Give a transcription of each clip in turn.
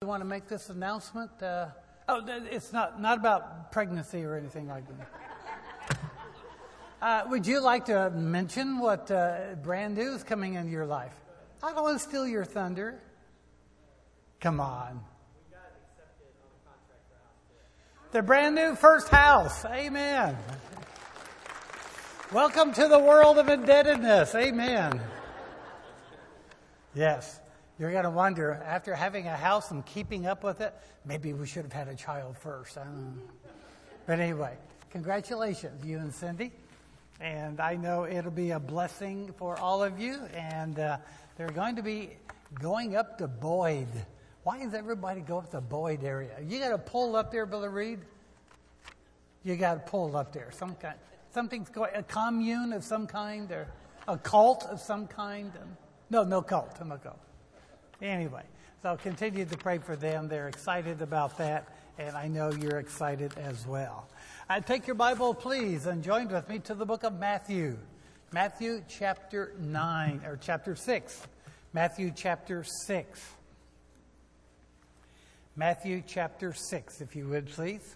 want to make this announcement? It's not about pregnancy or anything like that. Would you like to mention what brand new is coming into your life? I don't want to steal your thunder. Come on. We got accepted on a contract for a house. The brand new first house. Amen. Welcome to the world of indebtedness. Amen. Yes. You're going to wonder, after having a house and keeping up with it, maybe we should have had a child first. I don't know. But anyway, congratulations, you and Cindy. And I know it'll be a blessing for all of you. And they're going to be going up to Boyd. Why does everybody go up to Boyd area? You got to pull up there, Brother Reed. You got to pull up there. Something's going. A commune of some kind, or a cult of some kind. No cult. No cult. Anyway, so continue to pray for them. They're excited about that, and I know you're excited as well. Take your Bible, please, and join with me to the book of Matthew. Matthew chapter 9, or chapter 6. Matthew chapter 6. Matthew chapter 6, if you would, please.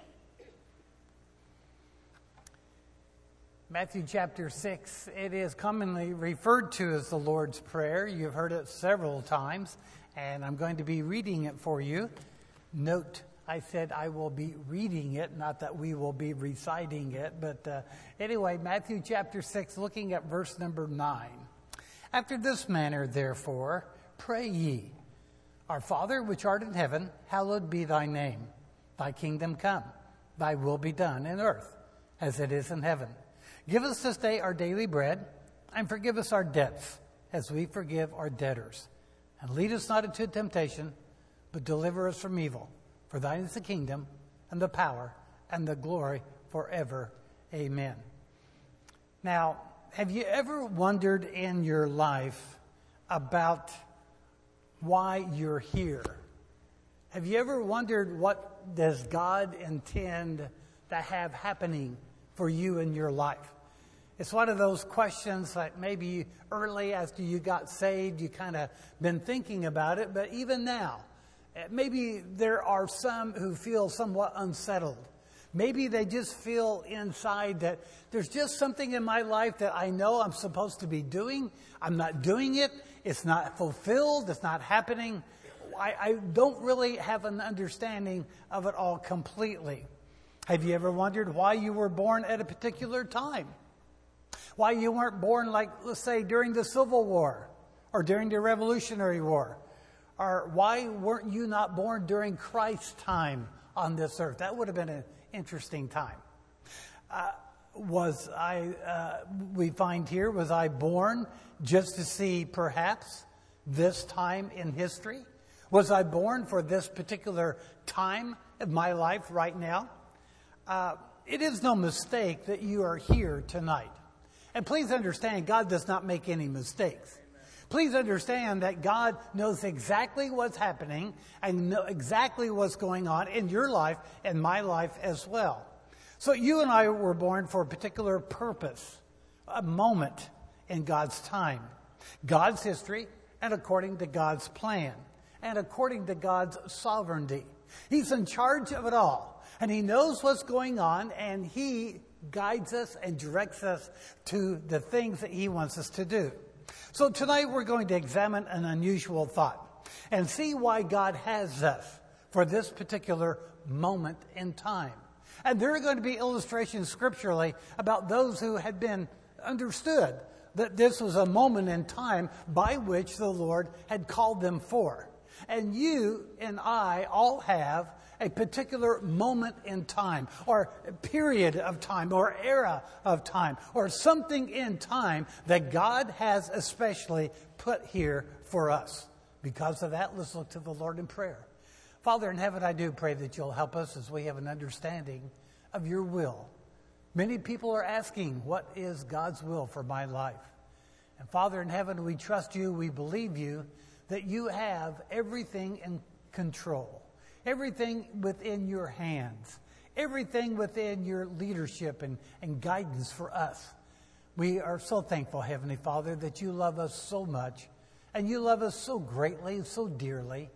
Matthew chapter 6, it is commonly referred to as the Lord's Prayer. You've heard it several times, and I'm going to be reading it for you. Note, I said I will be reading it, not that we will be reciting it. But anyway, Matthew chapter 6, looking at verse number 9. After this manner, therefore, pray ye, Our Father which art in heaven, hallowed be thy name. Thy kingdom come, thy will be done in earth, as it is in heaven. Give us this day our daily bread, and forgive us our debts, as we forgive our debtors. And lead us not into temptation, but deliver us from evil. For thine is the kingdom, and the power, and the glory forever. Amen. Now, have you ever wondered in your life about why you're here? Have you ever wondered what does God intend to have happening for you in your life? It's one of those questions that maybe early after you got saved, you kind of been thinking about it. But even now, maybe there are some who feel somewhat unsettled. Maybe they just feel inside that there's just something in my life that I know I'm supposed to be doing. I'm not doing it. It's not fulfilled. It's not happening. I don't really have an understanding of it all completely. Have you ever wondered why you were born at a particular time? Why you weren't born, like, let's say, during the Civil War or during the Revolutionary War? Or why weren't you not born during Christ's time on this earth? That would have been an interesting time. We find here, was I born just to see perhaps this time in history? Was I born for this particular time of my life right now? It is no mistake that you are here tonight. And please understand, God does not make any mistakes. Please understand that God knows exactly what's happening and know exactly what's going on in your life and my life as well. So you and I were born for a particular purpose, a moment in God's time, God's history, and according to God's plan, and according to God's sovereignty. He's in charge of it all, and He knows what's going on, and He guides us and directs us to the things that He wants us to do. So tonight we're going to examine an unusual thought and see why God has us for this particular moment in time. And there are going to be illustrations scripturally about those who had been understood that this was a moment in time by which the Lord had called them for. And you and I all have a particular moment in time, or period of time, or era of time, or something in time that God has especially put here for us. Because of that, let's look to the Lord in prayer. Father in heaven, I do pray that you'll help us as we have an understanding of your will. Many people are asking, what is God's will for my life? And Father in heaven, we trust you, we believe you, that you have everything in control. Everything within your hands, everything within your leadership and guidance for us. We are so thankful, Heavenly Father, that you love us so much, and you love us so greatly and so dearly,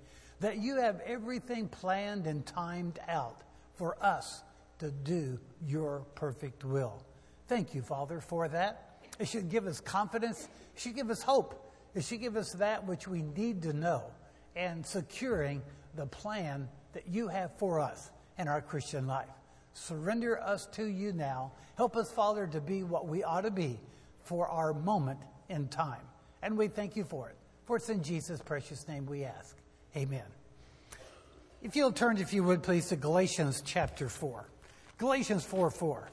that you have everything planned and timed out for us to do your perfect will. Thank you, Father, for that. It should give us confidence. It should give us hope. It should give us that which we need to know and securing the plan that you have for us in our Christian life. Surrender us to you now. Help us, Father, to be what we ought to be for our moment in time. And we thank you for it. For it's in Jesus' precious name we ask. Amen. If you'll turn, if you would, please, to Galatians chapter 4. Galatians 4:4.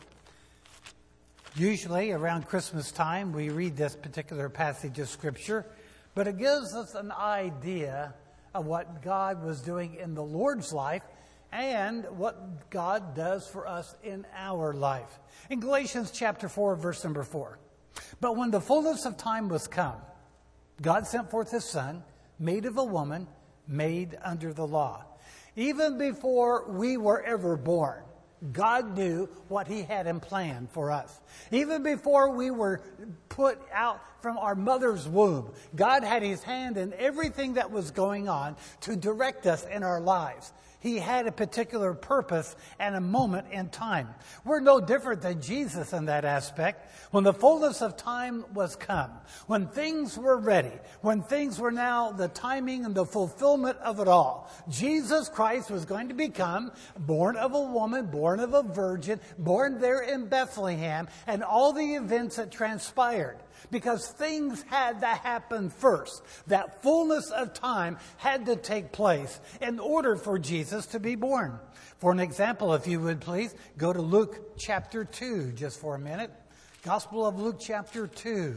Usually around Christmas time, we read this particular passage of Scripture, but it gives us an idea of what God was doing in the Lord's life and what God does for us in our life. In Galatians chapter 4, verse number 4. But when the fullness of time was come, God sent forth his Son, made of a woman, made under the law. Even before we were ever born, God knew what he had in plan for us. Even before we were put out from our mother's womb, God had his hand in everything that was going on to direct us in our lives. He had a particular purpose and a moment in time. We're no different than Jesus in that aspect. When the fullness of time was come, when things were ready, when things were now the timing and the fulfillment of it all, Jesus Christ was going to become born of a woman, born of a virgin, born there in Bethlehem, and all the events that transpired. Because things had to happen first. That fullness of time had to take place in order for Jesus to be born. For an example, if you would please, go to Luke chapter 2 just for a minute. Gospel of Luke chapter 2.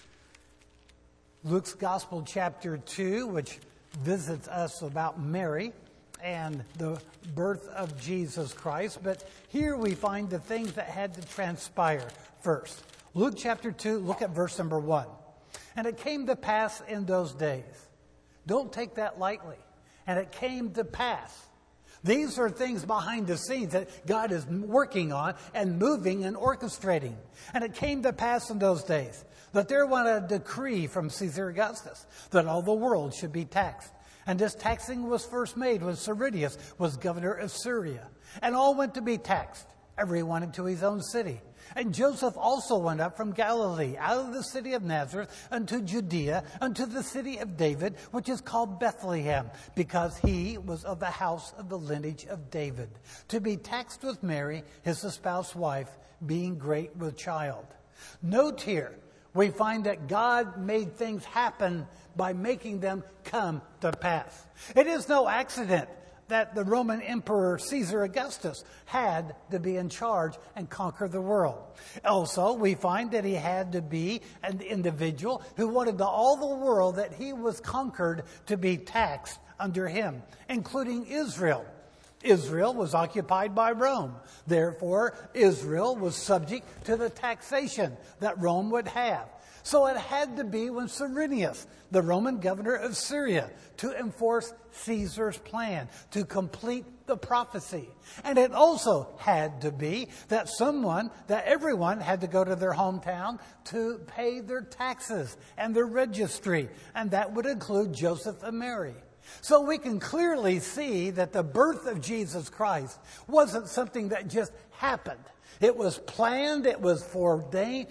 Luke's Gospel chapter 2, which visits us about Mary and the birth of Jesus Christ. But here we find the things that had to transpire first. Luke chapter 2, look at verse number 1. And it came to pass in those days. Don't take that lightly. And it came to pass. These are things behind the scenes that God is working on and moving and orchestrating. And it came to pass in those days that there went a decree from Caesar Augustus that all the world should be taxed. And this taxing was first made when Cyrenius was governor of Syria. And all went to be taxed, everyone into his own city. And Joseph also went up from Galilee, out of the city of Nazareth, unto Judea, unto the city of David, which is called Bethlehem, because he was of the house of the lineage of David, to be taxed with Mary, his espoused wife, being great with child. Note here, we find that God made things happen by making them come to pass. It is no accident that the Roman Emperor Caesar Augustus had to be in charge and conquer the world. Also, we find that he had to be an individual who wanted all the world that he was conquered to be taxed under him, including Israel. Israel was occupied by Rome. Therefore, Israel was subject to the taxation that Rome would have. So it had to be when Cyrenius, the Roman governor of Syria, to enforce Caesar's plan, to complete the prophecy. And it also had to be that everyone had to go to their hometown to pay their taxes and their registry. And that would include Joseph and Mary. So we can clearly see that the birth of Jesus Christ wasn't something that just happened. It was planned, it was foreordained,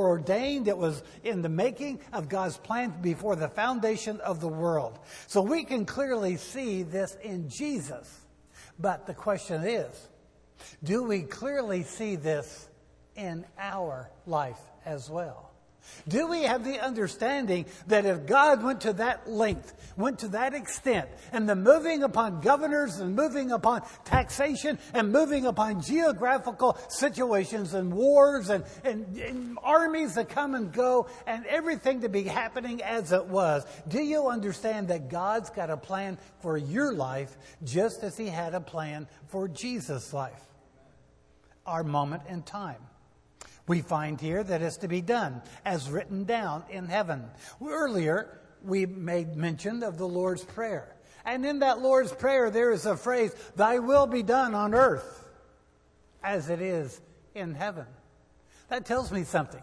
it was in the making of God's plan before the foundation of the world. So we can clearly see this in Jesus. But the question is, do we clearly see this in our life as well? Do we have the understanding that if God went to that length, went to that extent, and the moving upon governors and moving upon taxation and moving upon geographical situations and wars and armies that come and go and everything to be happening as it was, do you understand that God's got a plan for your life just as he had a plan for Jesus' life? Our moment in time. We find here that it's to be done as written down in heaven. Earlier, we made mention of the Lord's Prayer. And in that Lord's Prayer, there is a phrase, "Thy will be done on earth as it is in heaven." That tells me something.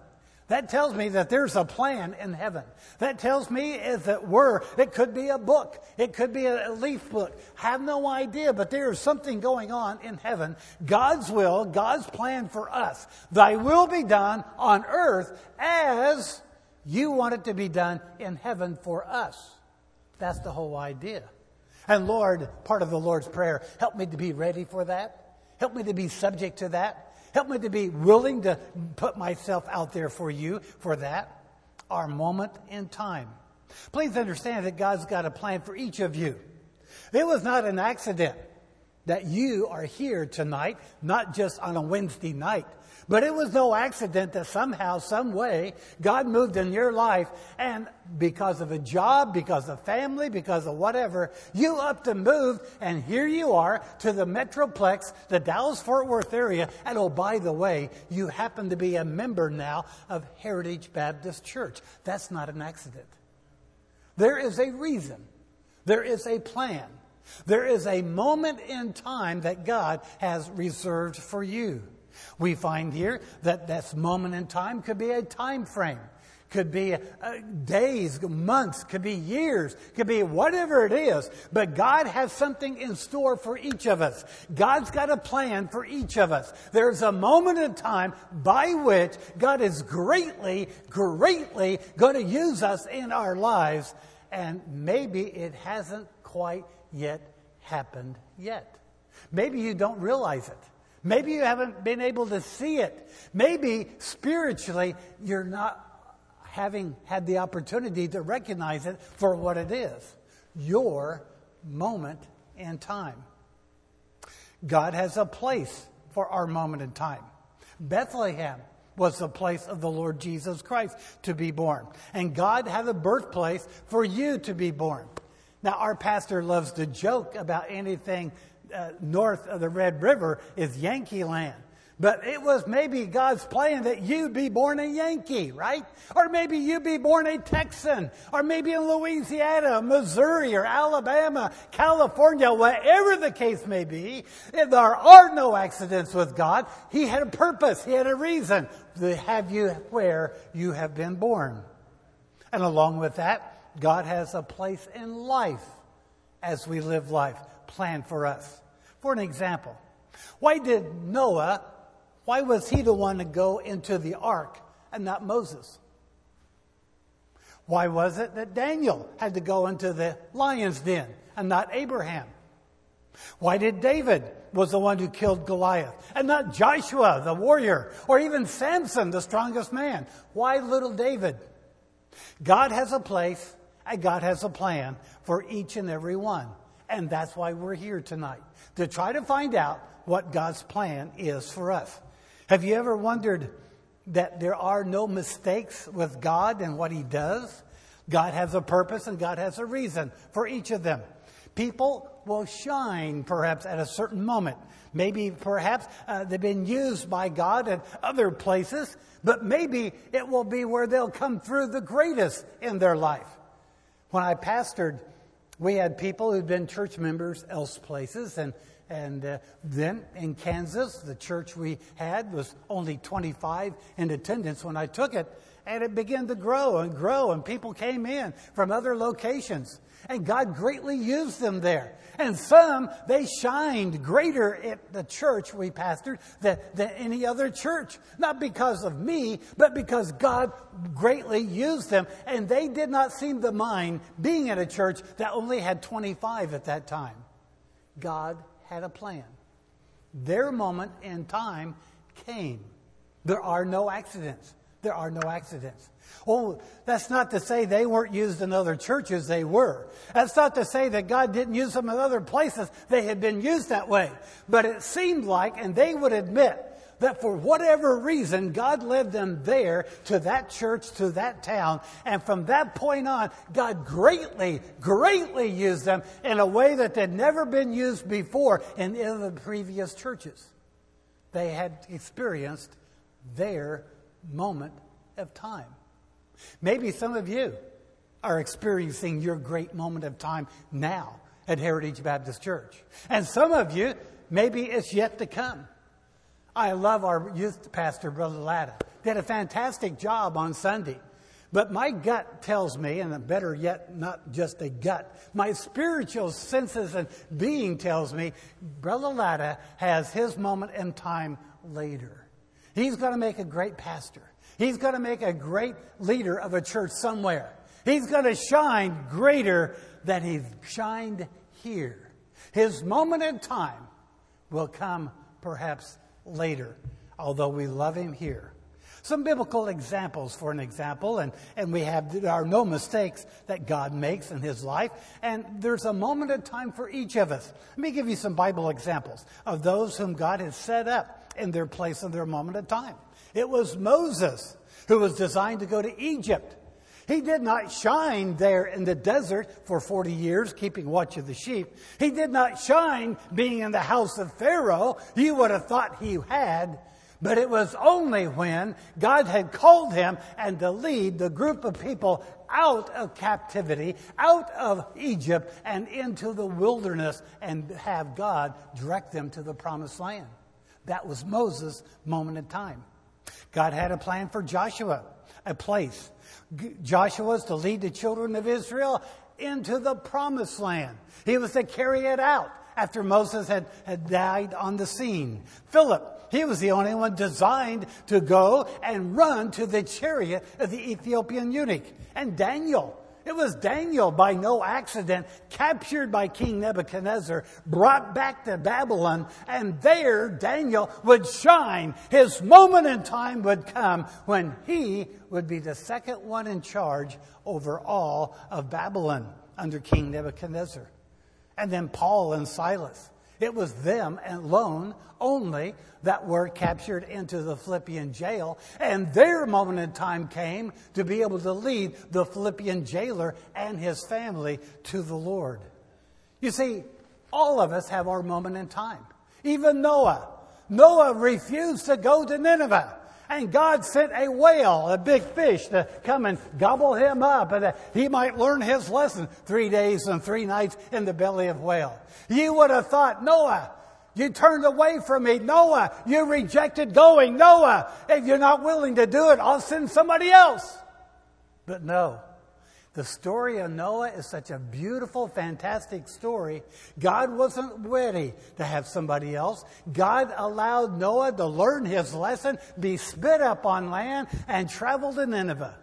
That tells me that there's a plan in heaven. That tells me, as it were, it could be a book. It could be a leaf book. Have no idea, but there is something going on in heaven. God's will, God's plan for us. Thy will be done on earth as you want it to be done in heaven for us. That's the whole idea. And Lord, part of the Lord's Prayer, help me to be ready for that. Help me to be subject to that. Help me to be willing to put myself out there for you for that. Our moment in time. Please understand that God's got a plan for each of you. It was not an accident that you are here tonight, not just on a Wednesday night. But it was no accident that somehow, some way, God moved in your life, and because of a job, because of family, because of whatever, you upped and moved, and here you are to the Metroplex, the Dallas-Fort Worth area, and oh, by the way, you happen to be a member now of Heritage Baptist Church. That's not an accident. There is a reason. There is a plan. There is a moment in time that God has reserved for you. We find here that this moment in time could be a time frame, could be days, months, could be years, could be whatever it is. But God has something in store for each of us. God's got a plan for each of us. There's a moment in time by which God is greatly, greatly going to use us in our lives. And maybe it hasn't quite yet happened yet. Maybe you don't realize it. Maybe you haven't been able to see it. Maybe spiritually you're not having had the opportunity to recognize it for what it is. Your moment in time. God has a place for our moment in time. Bethlehem was the place of the Lord Jesus Christ to be born. And God had a birthplace for you to be born. Now, our pastor loves to joke about anything north of the Red River is Yankee land. But it was maybe God's plan that you be born a Yankee, right? Or maybe you be born a Texan. Or maybe in Louisiana, Missouri, or Alabama, California, whatever the case may be. If there are no accidents with God, He had a purpose. He had a reason to have you where you have been born. And along with that, God has a place in life as we live life planned for us. For an example, why was he the one to go into the ark and not Moses? Why was it that Daniel had to go into the lion's den and not Abraham? Why did David was the one who killed Goliath and not Joshua, the warrior, or even Samson, the strongest man? Why little David? God has a place and God has a plan for each and every one. And that's why we're here tonight, to try to find out what God's plan is for us. Have you ever wondered that there are no mistakes with God and what He does? God has a purpose and God has a reason for each of them. People will shine perhaps at a certain moment. Maybe perhaps they've been used by God at other places, but maybe it will be where they'll come through the greatest in their life. When I pastored, we had people who'd been church members else places, and then in Kansas, the church we had was only 25 in attendance when I took it, and it began to grow, and people came in from other locations, and God greatly used them there. And some, they shined greater at the church we pastored than any other church. Not because of me, but because God greatly used them. And they did not seem to mind being at a church that only had 25 at that time. God had a plan. Their moment in time came. There are no accidents. There are no accidents. Oh, that's not to say they weren't used in other churches. They were. That's not to say that God didn't use them in other places. They had been used that way. But it seemed like, and they would admit, that for whatever reason, God led them there to that church, to that town. And from that point on, God greatly, greatly used them in a way that had never been used before in the previous churches. They had experienced their moment of time. Maybe some of you are experiencing your great moment of time now at Heritage Baptist Church. And some of you, maybe it's yet to come. I love our youth pastor, Brother Latta. did a fantastic job on Sunday. But my gut tells me, and better yet, not just a gut, my spiritual senses and being tells me, Brother Latta has his moment in time later. He's going to make a great pastor. He's going to make a great leader of a church somewhere. He's going to shine greater than he's shined here. His moment in time will come perhaps later, although we love him here. Some biblical examples, for an example, and we have, there are no mistakes that God makes in his life, and there's a moment in time for each of us. Let me give you some Bible examples of those whom God has set up in their place in their moment in time. It was Moses who was designed to go to Egypt. He did not shine there in the desert for 40 years, keeping watch of the sheep. He did not shine being in the house of Pharaoh. You would have thought he had. But it was only when God had called him and to lead the group of people out of captivity, out of Egypt, and into the wilderness, and have God direct them to the promised land. That was Moses' moment in time. God had a plan for Joshua, a place. Joshua was to lead the children of Israel into the promised land. He was to carry it out after Moses had died on the scene. Philip, he was the only one designed to go and run to the chariot of the Ethiopian eunuch. And Daniel, it was Daniel by no accident captured by King Nebuchadnezzar, brought back to Babylon, and there Daniel would shine. His moment in time would come when he would be the second one in charge over all of Babylon under King Nebuchadnezzar. And then Paul and Silas. It was them alone only that were captured into the Philippian jail. And their moment in time came to be able to lead the Philippian jailer and his family to the Lord. You see, all of us have our moment in time. Even Noah. Noah refused to go to Nineveh. And God sent a whale, a big fish, to come and gobble him up, and that he might learn his lesson 3 days and 3 nights in the belly of whale. You would have thought, Noah, you turned away from me. Noah, you rejected going. Noah, if you're not willing to do it, I'll send somebody else. But no. The story of Noah is such a beautiful, fantastic story. God wasn't ready to have somebody else. God allowed Noah to learn his lesson, be spit up on land, and travel to Nineveh.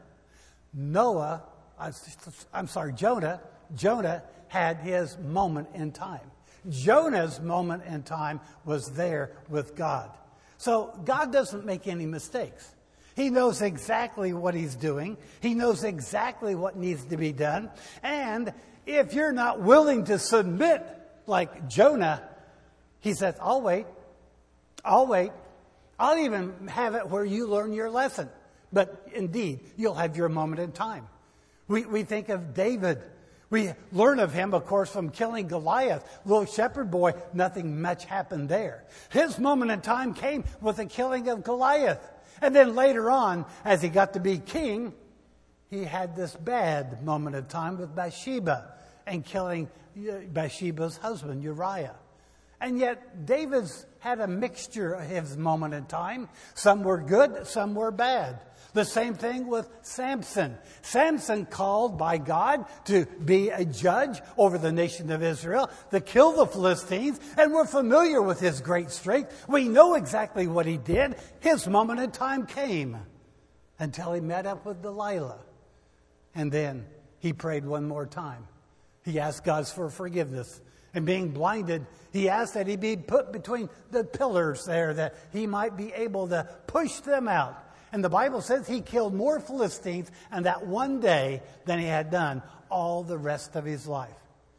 Jonah had his moment in time. Jonah's moment in time was there with God. So God doesn't make any mistakes. He knows exactly what he's doing. He knows exactly what needs to be done. And if you're not willing to submit like Jonah, he says, I'll wait. I'll wait. I'll even have it where you learn your lesson. But indeed, you'll have your moment in time. We think of David. We learn of him, of course, from killing Goliath. Little shepherd boy, nothing much happened there. His moment in time came with the killing of Goliath. And then later on, as he got to be king, he had this bad moment of time with Bathsheba and killing Bathsheba's husband, Uriah. And yet, David's had a mixture of his moment in time. Some were good, some were bad. The same thing with Samson. Samson called by God to be a judge over the nation of Israel, to kill the Philistines, and we're familiar with his great strength. We know exactly what he did. His moment in time came until he met up with Delilah. And then he prayed one more time. He asked God for forgiveness. And being blinded, he asked that he be put between the pillars there, that he might be able to push them out. And the Bible says he killed more Philistines in that one day than he had done all the rest of his life.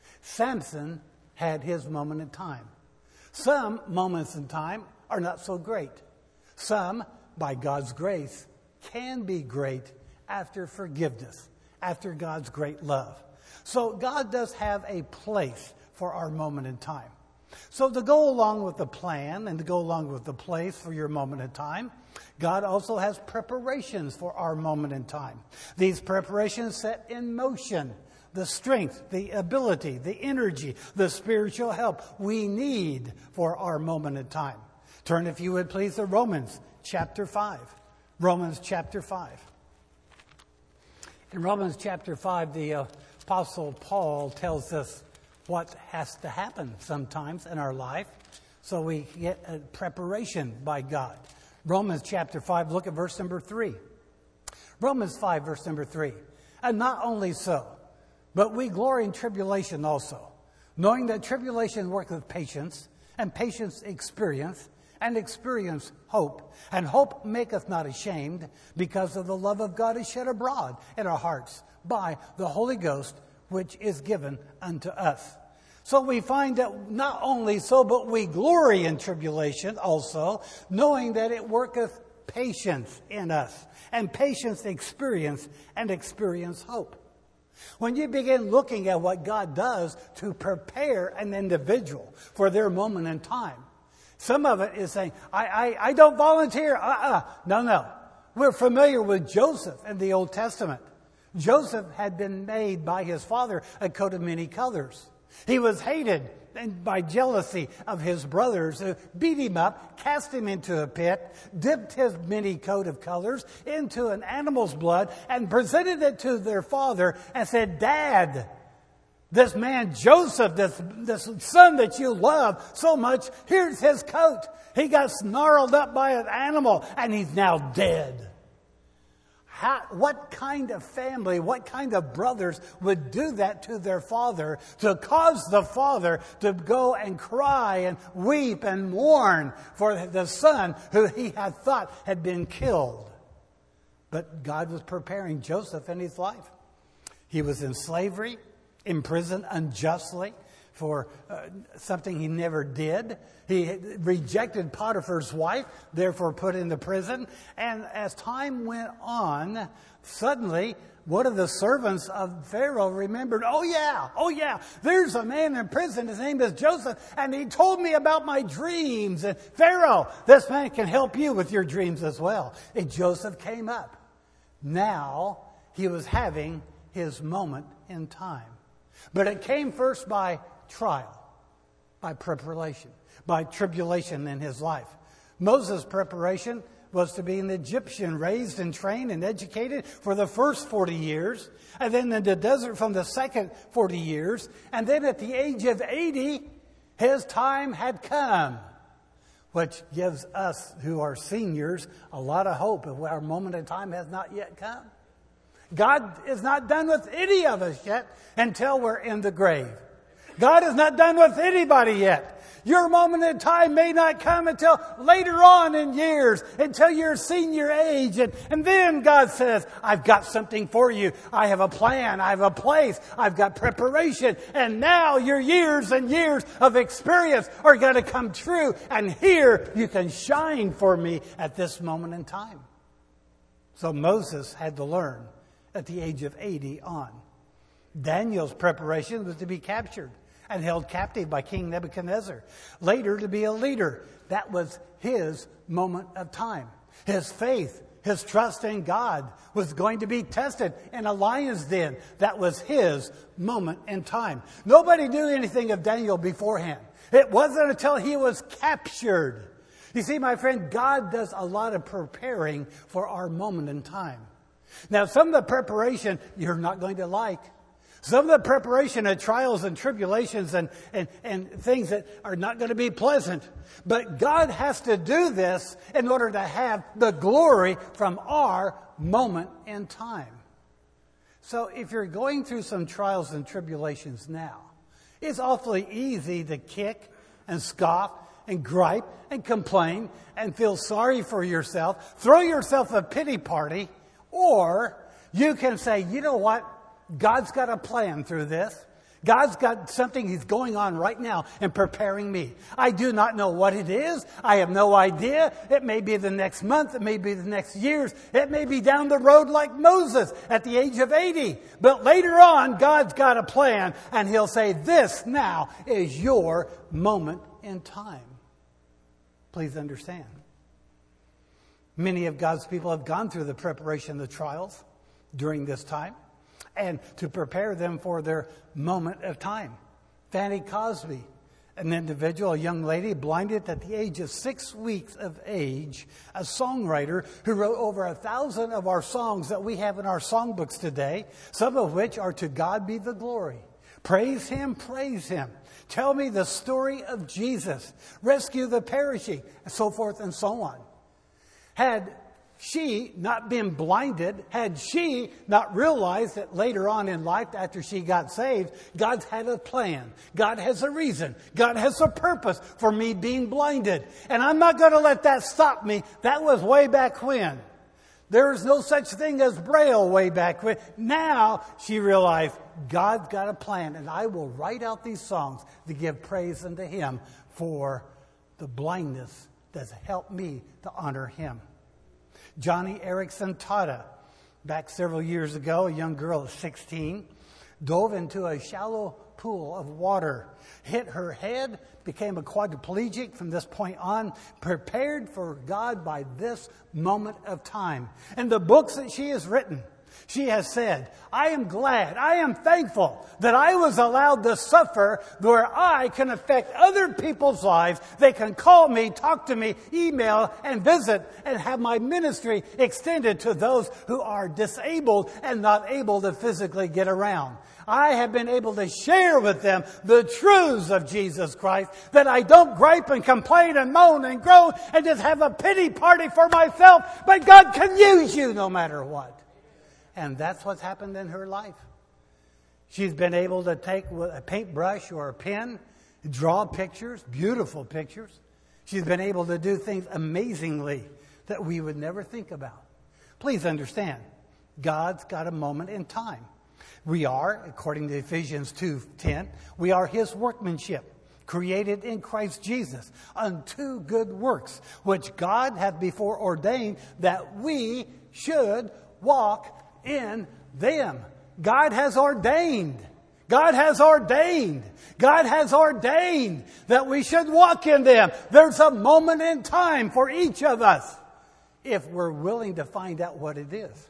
Samson had his moment in time. Some moments in time are not so great. Some, by God's grace, can be great after forgiveness, after God's great love. So God does have a place for our moment in time. So to go along with the plan and to go along with the place for your moment in time, God also has preparations for our moment in time. These preparations set in motion the strength, the ability, the energy, the spiritual help we need for our moment in time. Turn, if you would please, to Romans chapter 5. Romans chapter 5. In Romans chapter 5, the Apostle Paul tells us what has to happen sometimes in our life so we get a preparation by God. Romans chapter 5, look at verse number 3. Romans 5, verse number 3. And not only so, but we glory in tribulation also, knowing that tribulation worketh patience, and patience experience, and experience hope. And hope maketh not ashamed, because of the love of God is shed abroad in our hearts by the Holy Ghost, which is given unto us. So we find that not only so, but we glory in tribulation also, knowing that it worketh patience in us, and patience experience, and experience hope. When you begin looking at what God does to prepare an individual for their moment in time, some of it is saying, I don't volunteer. No. We're familiar with Joseph in the Old Testament. Joseph had been made by his father a coat of many colors. He was hated by jealousy of his brothers, who beat him up, cast him into a pit, dipped his many coat of colors into an animal's blood, and presented it to their father and said, Dad, this man Joseph, this son that you love so much, here's his coat. He got snarled up by an animal and he's now dead. What kind of family, what kind of brothers would do that to their father to cause the father to go and cry and weep and mourn for the son who he had thought had been killed? But God was preparing Joseph in his life. He was in slavery, in prison unjustly for something he never did. He rejected Potiphar's wife, therefore put into prison. And as time went on, suddenly one of the servants of Pharaoh remembered, oh yeah, there's a man in prison, his name is Joseph, and he told me about my dreams. And Pharaoh, this man can help you with your dreams as well. And Joseph came up. Now he was having his moment in time. But it came first by trial, by preparation, by tribulation in his life. Moses' preparation was to be an Egyptian, raised and trained and educated for the first 40 years, and then in the desert from the second 40 years, and then at the age of 80, his time had come, which gives us who are seniors a lot of hope if our moment in time has not yet come. God is not done with any of us yet until we're in the grave. God is not done with anybody yet. Your moment in time may not come until later on in years, until you're senior age. And then God says, I've got something for you. I have a plan. I have a place. I've got preparation. And now your years and years of experience are going to come true. And here you can shine for me at this moment in time. So Moses had to learn at the age of 80 on. Daniel's preparation was to be captured and held captive by King Nebuchadnezzar. Later to be a leader. That was his moment of time. His faith, his trust in God was going to be tested in a lion's den. That was his moment in time. Nobody knew anything of Daniel beforehand. It wasn't until he was captured. You see, my friend, God does a lot of preparing for our moment in time. Now, some of the preparation you're not going to like. Some of the preparation of trials and tribulations and things that are not going to be pleasant. But God has to do this in order to have the glory from our moment in time. So if you're going through some trials and tribulations now, it's awfully easy to kick and scoff and gripe and complain and feel sorry for yourself, throw yourself a pity party, or you can say, you know what? God's got a plan through this. God's got something He's going on right now and preparing me. I do not know what it is. I have no idea. It may be the next month. It may be the next years. It may be down the road like Moses at the age of 80. But later on, God's got a plan and He'll say, this now is your moment in time. Please understand. Many of God's people have gone through the preparation of the trials during this time, and to prepare them for their moment of time. Fanny Cosby an individual, a young lady, blinded at the age of 6 weeks of age, a songwriter who wrote over 1,000 of our songs that we have in our songbooks today, some of which are "To God Be the Glory," "Praise Him, Praise Him," "Tell Me the Story of Jesus," "Rescue the Perishing," and so forth and so on. Had she not been blinded, had she not realized that later on in life, after she got saved, God had a plan. God has a reason. God has a purpose for me being blinded. And I'm not going to let that stop me. That was way back when. There was no such thing as Braille way back when. Now she realized God's got a plan, and I will write out these songs to give praise unto Him for the blindness that's helped me to honor Him. Johnny Erickson Tata, back several years ago, a young girl of 16, dove into a shallow pool of water, hit her head, became a quadriplegic from this point on, prepared for God by this moment of time. In the books that she has written, she has said, "I am glad, I am thankful that I was allowed to suffer where I can affect other people's lives. They can call me, talk to me, email, and visit, and have my ministry extended to those who are disabled and not able to physically get around. I have been able to share with them the truths of Jesus Christ, that I don't gripe and complain and moan and groan and just have a pity party for myself, but God can use you no matter what." And that's what's happened in her life. She's been able to take a paintbrush or a pen, draw pictures, beautiful pictures. She's been able to do things amazingly that we would never think about. Please understand, God's got a moment in time. We are, according to Ephesians 2:10, we are His workmanship, created in Christ Jesus unto good works, which God hath before ordained that we should walk in them. God has ordained. God has ordained. God has ordained that we should walk in them. There's a moment in time for each of us if we're willing to find out what it is.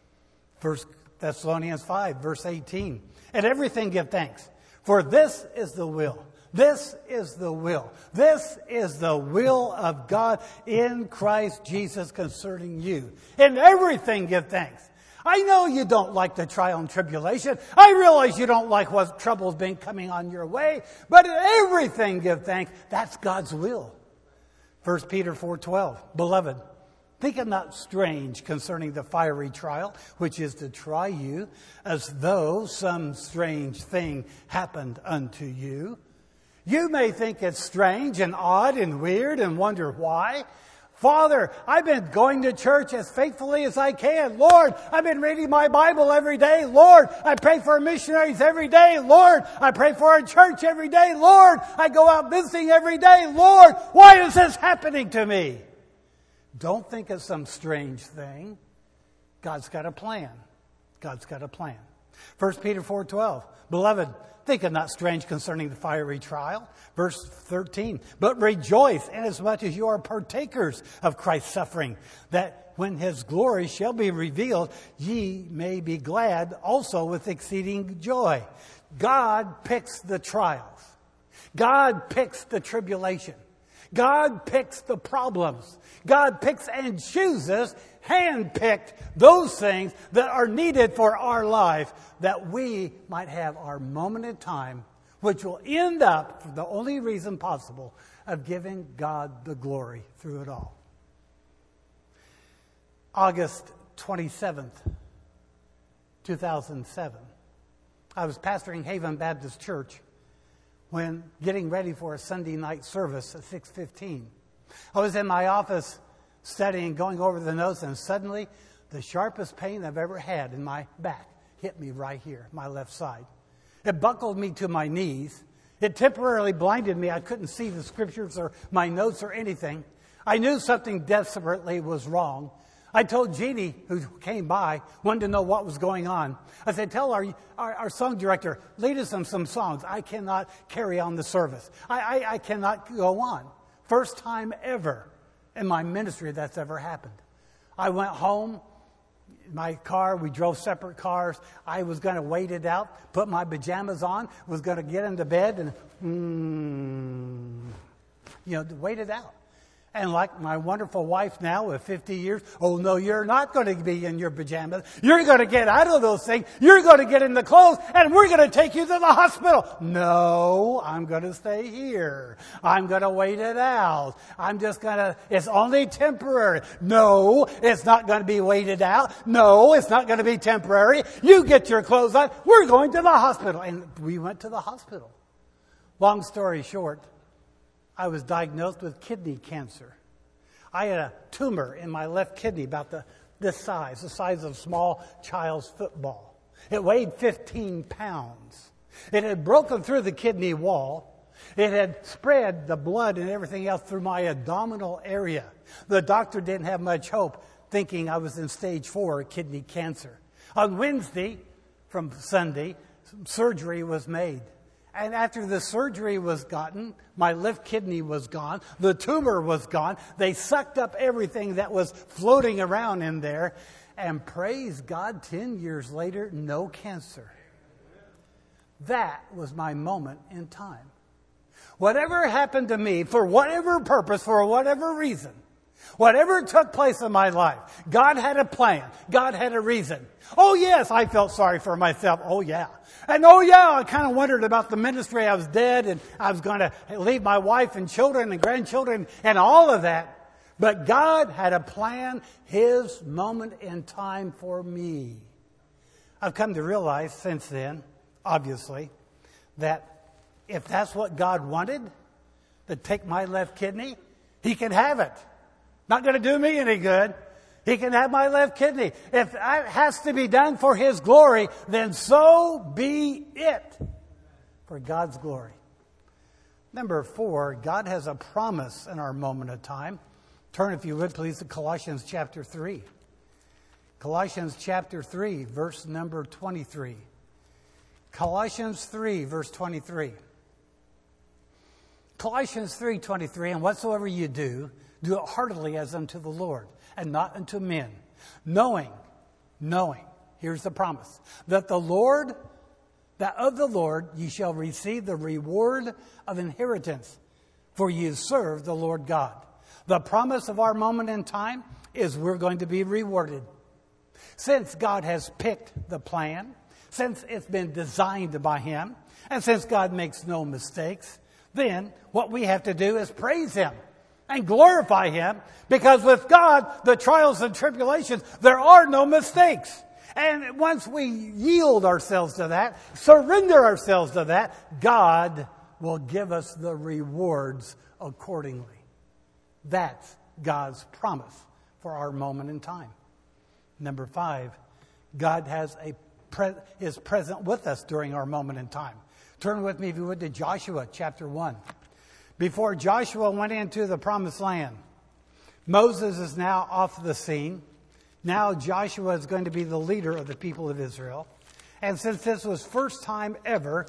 1 Thessalonians 5, verse 18. "And everything give thanks, for this is the will." This is the will. This is the will of God in Christ Jesus concerning you. In everything give thanks. I know you don't like the trial and tribulation. I realize you don't like what trouble's been coming on your way. But in everything give thanks. That's God's will. 1 Peter 4:12. "Beloved, think it not strange concerning the fiery trial, which is to try you, as though some strange thing happened unto you." You may think it's strange and odd and weird and wonder why. "Father, I've been going to church as faithfully as I can. Lord, I've been reading my Bible every day. Lord, I pray for missionaries every day. Lord, I pray for our church every day. Lord, I go out visiting every day. Lord, why is this happening to me?" Don't think it's some strange thing. God's got a plan. God's got a plan. 1 Peter 4:12. "Beloved, think it not strange concerning the fiery trial." Verse 13. "But rejoice inasmuch as you are partakers of Christ's suffering, that when His glory shall be revealed, ye may be glad also with exceeding joy." God picks the trials. God picks the tribulation. God picks the problems. God picks and chooses, handpicked those things that are needed for our life, that we might have our moment in time, which will end up, for the only reason possible, of giving God the glory through it all. August 27th, 2007. I was pastoring Haven Baptist Church when getting ready for a Sunday night service at 6:15. I was in my office studying, going over the notes, and suddenly the sharpest pain I've ever had in my back hit me right here, my left side. It buckled me to my knees. It temporarily blinded me. I couldn't see the scriptures or my notes or anything. I knew something desperately was wrong. I told Jeannie, who came by, wanted to know what was going on. I said, "Tell our song director, lead us in some songs. I cannot carry on the service. I cannot go on." First time ever in my ministry that's ever happened. I went home, my car. We drove separate cars. I was going to wait it out, put my pajamas on, was going to get into bed and, wait it out. And like my wonderful wife now with 50 years, oh no, you're not going to be in your pajamas. You're going to get out of those things. You're going to get in the clothes and we're going to take you to the hospital. No, I'm going to stay here. I'm going to wait it out. It's only temporary. No, it's not going to be waited out. No, it's not going to be temporary. You get your clothes on. We're going to the hospital. And we went to the hospital. Long story short, I was diagnosed with kidney cancer. I had a tumor in my left kidney about this size, the size of a small child's football. It weighed 15 pounds. It had broken through the kidney wall. It had spread the blood and everything else through my abdominal area. The doctor didn't have much hope, thinking I was in stage 4 kidney cancer. On Wednesday, from Sunday, surgery was made. And after the surgery was gotten, my left kidney was gone. The tumor was gone. They sucked up everything that was floating around in there. And praise God, 10 years later, no cancer. That was my moment in time. Whatever happened to me, for whatever purpose, for whatever reason, whatever took place in my life, God had a plan. God had a reason. Oh yes, I felt sorry for myself. Oh yeah. And oh yeah, I kind of wondered about the ministry. I was dead and I was going to leave my wife and children and grandchildren and all of that. But God had a plan, His moment in time for me. I've come to realize since then, obviously, that if that's what God wanted, to take my left kidney, He can have it. Not going to do me any good. He can have my left kidney. If that has to be done for His glory, then so be it. For God's glory. Number 4, God has a promise in our moment of time. Turn, if you would, please, to Colossians chapter 3. Colossians chapter 3, verse number 23. Colossians 3, verse 23. Colossians 3:23, and whatsoever you do it heartily as unto the Lord, and not unto men, knowing, here's the promise, that of the Lord ye shall receive the reward of inheritance, for ye serve the Lord God. The promise of our moment in time is we're going to be rewarded. Since God has picked the plan, since it's been designed by Him, and since God makes no mistakes, then what we have to do is praise Him and glorify Him, because with God, the trials and tribulations, there are no mistakes. And once we yield ourselves to that, surrender ourselves to that, God will give us the rewards accordingly. That's God's promise for our moment in time. Number 5, God is present with us during our moment in time. Turn with me, if you would, to Joshua chapter 1. Before Joshua went into the promised land, Moses is now off the scene. Now Joshua is going to be the leader of the people of Israel. And since this was first time ever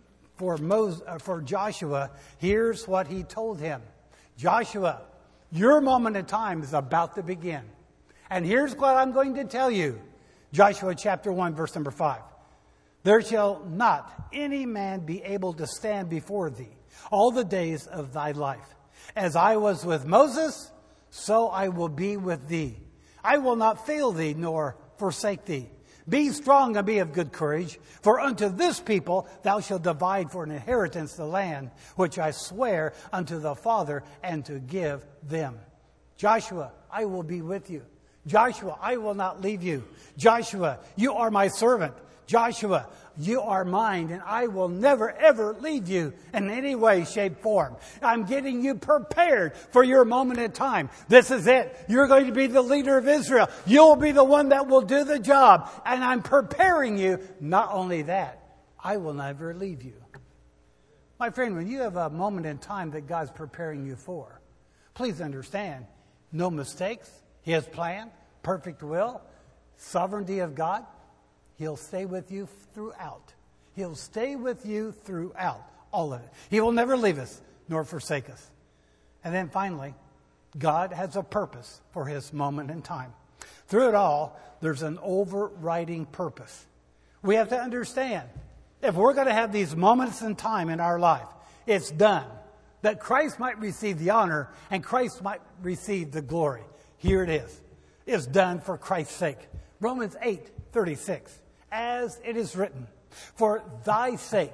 for Joshua, here's what he told him. Joshua, your moment in time is about to begin. And here's what I'm going to tell you. Joshua chapter 1, verse number 5. There shall not any man be able to stand before thee all the days of thy life. As I was with Moses, so I will be with thee. I will not fail thee nor forsake thee. Be strong and be of good courage, for unto this people thou shalt divide for an inheritance the land which I swear unto the father and to give them. Joshua, I will be with you. Joshua, I will not leave you. Joshua, you are my servant. Joshua, you are mine, and I will never, ever leave you in any way, shape, form. I'm getting you prepared for your moment in time. This is it. You're going to be the leader of Israel. You'll be the one that will do the job. And I'm preparing you. Not only that, I will never leave you. My friend, when you have a moment in time that God's preparing you for, please understand, no mistakes, His plan, perfect will, sovereignty of God. He'll stay with you throughout. He'll stay with you throughout, all of it. He will never leave us nor forsake us. And then finally, God has a purpose for His moment in time. Through it all, there's an overriding purpose. We have to understand, if we're going to have these moments in time in our life, it's done. That Christ might receive the honor and Christ might receive the glory. Here it is. It's done for Christ's sake. Romans 8:36. As it is written, for thy sake,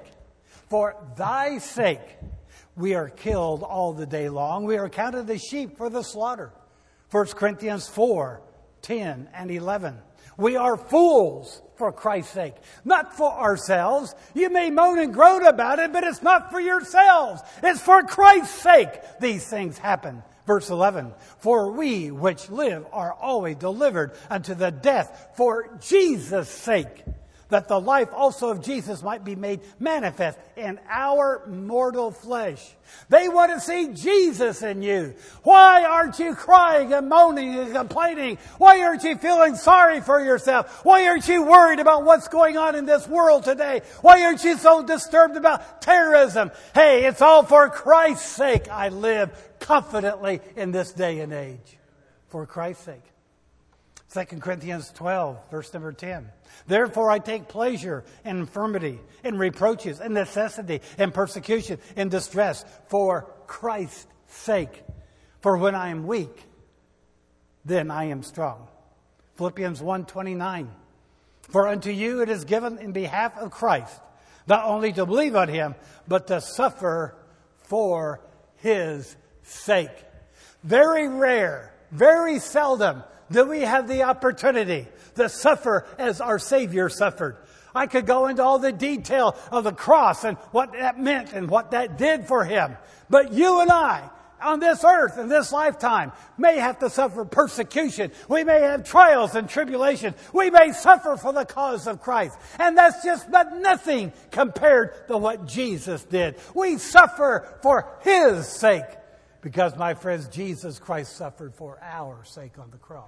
we are killed all the day long. We are counted as sheep for the slaughter. 1 Corinthians 4:10 and 11. We are fools for Christ's sake, not for ourselves. You may moan and groan about it, but it's not for yourselves. It's for Christ's sake these things happen. Verse 11, for we which live are always delivered unto the death for Jesus' sake, that the life also of Jesus might be made manifest in our mortal flesh. They want to see Jesus in you. Why aren't you crying and moaning and complaining? Why aren't you feeling sorry for yourself? Why aren't you worried about what's going on in this world today? Why aren't you so disturbed about terrorism? Hey, it's all for Christ's sake I live confidently in this day and age. For Christ's sake. 2 Corinthians 12, verse number 10. Therefore I take pleasure in infirmity, in reproaches, in necessity, in persecution, in distress, for Christ's sake. For when I am weak, then I am strong. Philippians 1:29. For unto you it is given in behalf of Christ, not only to believe on him, but to suffer for his sake. Very rare, very seldom do we have the opportunity to suffer as our Savior suffered. I could go into all the detail of the cross and what that meant and what that did for him. But you and I, on this earth, in this lifetime, may have to suffer persecution. We may have trials and tribulation. We may suffer for the cause of Christ. And that's just but nothing compared to what Jesus did. We suffer for his sake. Because, my friends, Jesus Christ suffered for our sake on the cross.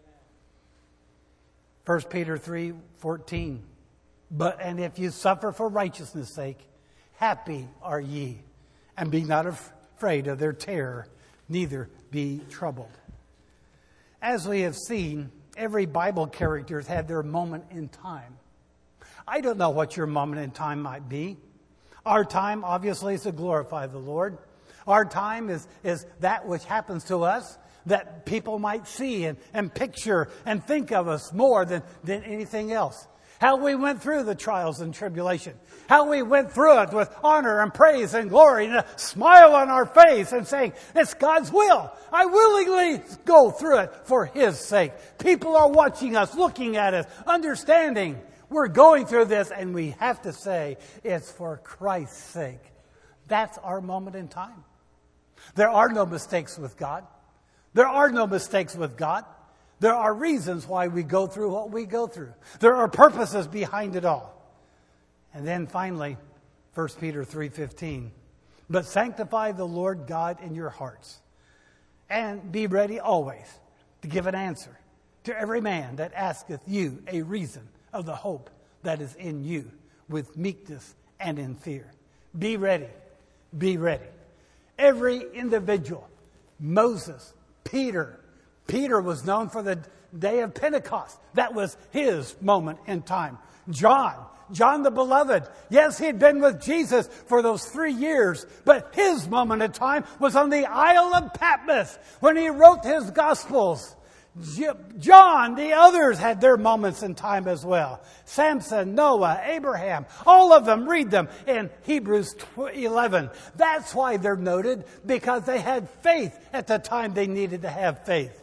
1 Peter 3:14. And if you suffer for righteousness' sake, happy are ye, and be not afraid of their terror, neither be troubled. As we have seen, every Bible character has had their moment in time. I don't know what your moment in time might be. Our time, obviously, is to glorify the Lord. Our time is that which happens to us that people might see and picture and think of us more than anything else. How we went through the trials and tribulation. How we went through it with honor and praise and glory and a smile on our face and saying, it's God's will. I willingly go through it for his sake. People are watching us, looking at us, understanding we're going through this, and we have to say it's for Christ's sake. That's our moment in time. There are no mistakes with God. There are no mistakes with God. There are reasons why we go through what we go through. There are purposes behind it all. And then finally, 1 Peter 3:15. But sanctify the Lord God in your hearts, and be ready always to give an answer to every man that asketh you a reason of the hope that is in you, with meekness and in fear. Be ready. Be ready. Every individual, Moses, Peter was known for the day of Pentecost. That was his moment in time. John the Beloved. Yes, he'd been with Jesus for those 3 years, but his moment in time was on the Isle of Patmos when he wrote his Gospels. John, the others had their moments in time as well. Samson, Noah, Abraham, all of them, read them in Hebrews 11. That's why they're noted, because they had faith at the time they needed to have faith.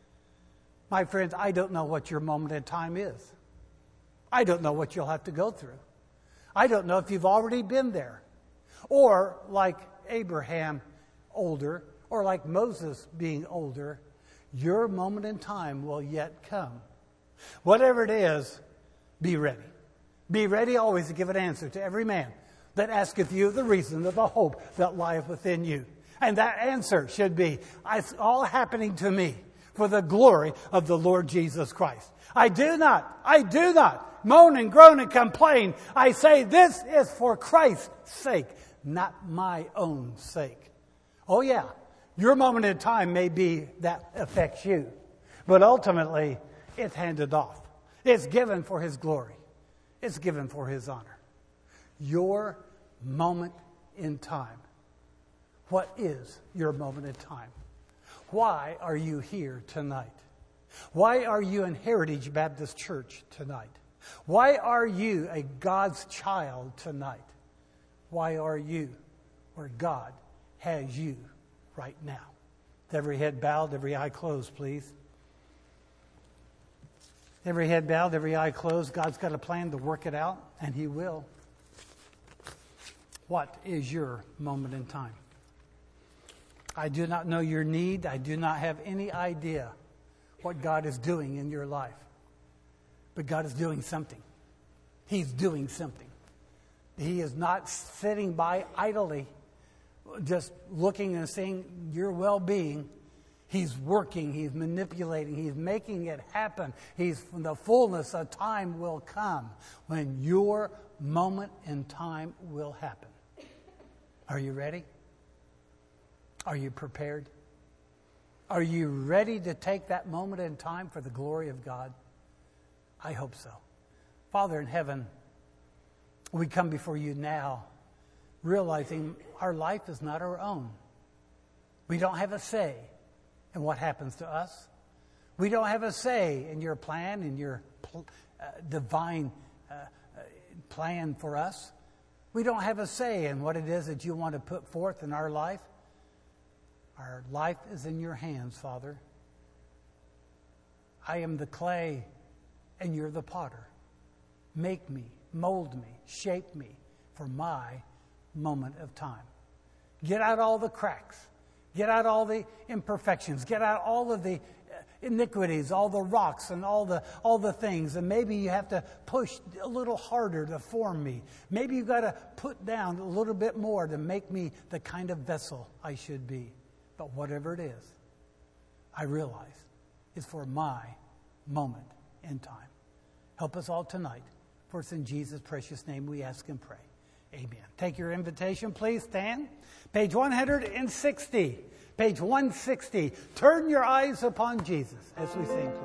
My friends, I don't know what your moment in time is. I don't know what you'll have to go through. I don't know if you've already been there. Or like Abraham, older, or like Moses being older, your moment in time will yet come. Whatever it is, be ready. Be ready always to give an answer to every man that asketh you the reason of the hope that lieth within you. And that answer should be, it's all happening to me for the glory of the Lord Jesus Christ. I do not moan and groan and complain. I say this is for Christ's sake, not my own sake. Oh yeah. Your moment in time may be that affects you. But ultimately, It's handed off. It's given for His glory. It's given for His honor. Your moment in time. What is your moment in time? Why are you here tonight? Why are you in Heritage Baptist Church tonight? Why are you a God's child tonight? Why are you where God has you right now? With every head bowed, every eye closed, please. Every head bowed, every eye closed. God's got a plan to work it out, and He will. What is your moment in time? I do not know your need. I do not have any idea what God is doing in your life. But God is doing something. He's doing something. He is not sitting by idly, just looking and seeing your well-being. He's working. He's manipulating. He's making it happen. The fullness of time will come when your moment in time will happen. Are you ready? Are you prepared? Are you ready to take that moment in time for the glory of God? I hope so. Father in heaven, we come before you now, realizing our life is not our own. We don't have a say in what happens to us. We don't have a say in your plan, in your divine plan for us. We don't have a say in what it is that you want to put forth in our life. Our life is in your hands, Father. I am the clay and you're the potter. Make me, mold me, shape me for my moment of time. Get out all the cracks. Get out all the imperfections. Get out all of the iniquities, all the rocks and all the things. And maybe you have to push a little harder to form me. Maybe you've got to put down a little bit more to make me the kind of vessel I should be. But whatever it is, I realize is for my moment in time. Help us all tonight. For it's in Jesus' precious name we ask and pray. Amen. Take your invitation, please. Stand. Page 160. Page 160. Turn your eyes upon Jesus as we sing, please.